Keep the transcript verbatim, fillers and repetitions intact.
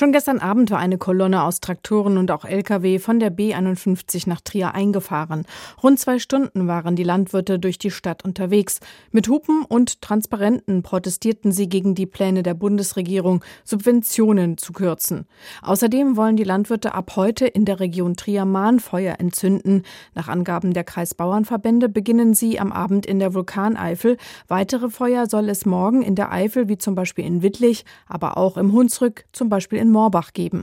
Schon gestern Abend war eine Kolonne aus Traktoren und auch L K W von der B einundfünfzig nach Trier eingefahren. Rund zwei Stunden waren die Landwirte durch die Stadt unterwegs. Mit Hupen und Transparenten protestierten sie gegen die Pläne der Bundesregierung, Subventionen zu kürzen. Außerdem wollen die Landwirte ab heute in der Region Trier Mahnfeuer entzünden. Nach Angaben der Kreisbauernverbände beginnen sie am Abend in der Vulkaneifel. Weitere Feuer soll es morgen in der Eifel, wie zum Beispiel in Wittlich, aber auch im Hunsrück, zum Beispiel in Morbach geben.